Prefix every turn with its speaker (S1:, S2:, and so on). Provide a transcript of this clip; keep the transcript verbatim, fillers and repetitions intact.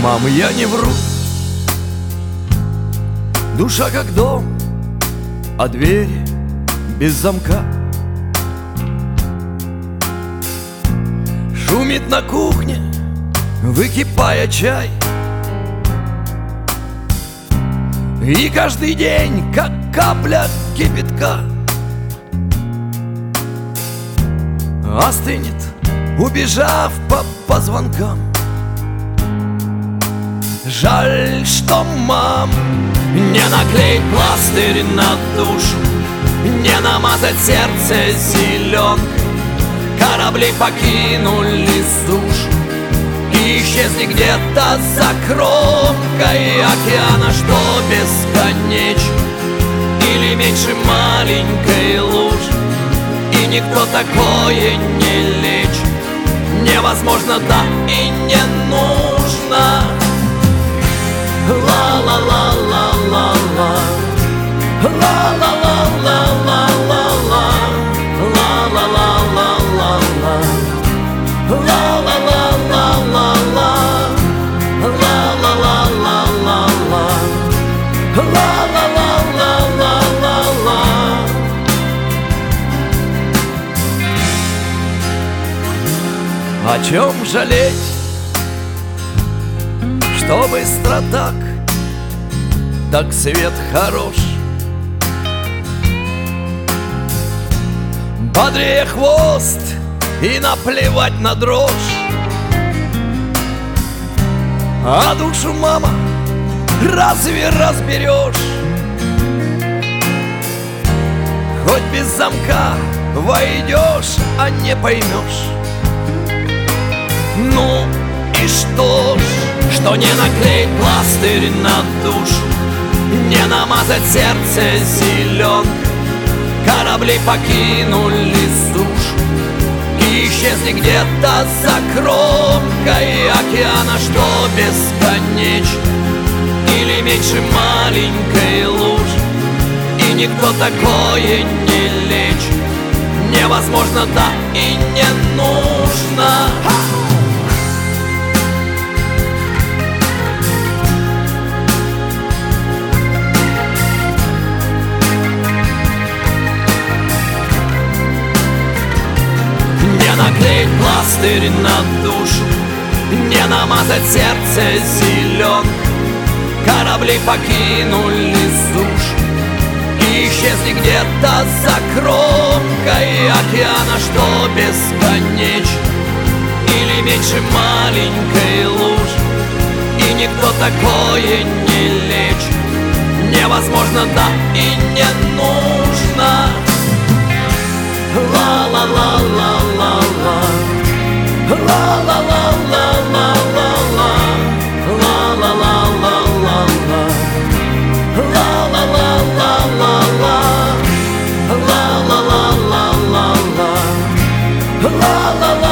S1: Мамы, я не вру. Душа как дом, а двери без замка. Шумит на кухне, выкипая чай. И каждый день, как капля кипятка, остынет, убежав по позвонкам. Жаль, что, мам, не наклеить пластырь на душу, не намазать сердце зеленкой. Корабли покинули сушу и исчезли где-то за кромкой океана, что бесконечно или меньше маленькой лужи. И никто такое не лечит, невозможно, да и не нужно. Ла-ла-ла-ла-ла-ла, ла-ла-ла-ла-ла-ла-ла, ла-ла-ла-ла-ла-ла, ла-ла-ла-ла-ла-ла, ла-ла-ла-ла-ла-ла, ла-ла-ла-ла-ла-ла. О чем жалеть, что быстро так, так свет хорош. Бодрее хвост и наплевать на дрожь. А душу, мама, разве разберешь? Хоть без замка войдешь, а не поймешь. Ну и что ж, что не наклеить пластырь на душу, не намазать сердце зеленкой. Корабли покинули сушу и исчезли где-то за кромкой океана, что бесконечно или меньше маленькой лужи. И никто такое не лечит, невозможно, да и не нужно. Наклеить пластырь на душу, не намазать сердце зеленкой. Корабли покинули сушу и исчезли где-то за кромкой океана, что бесконечно или меньше маленькой лужи. И никто такое не лечит, невозможно, да и не нужно. Ла-ла-ла-ла-ла-ла, ла-ла-ла-ла-ла-ла, ла-ла-ла-ла-ла-ла, ла-ла-ла-ла-ла, ла-ла-ла-ла-ла, ла-ла-ла.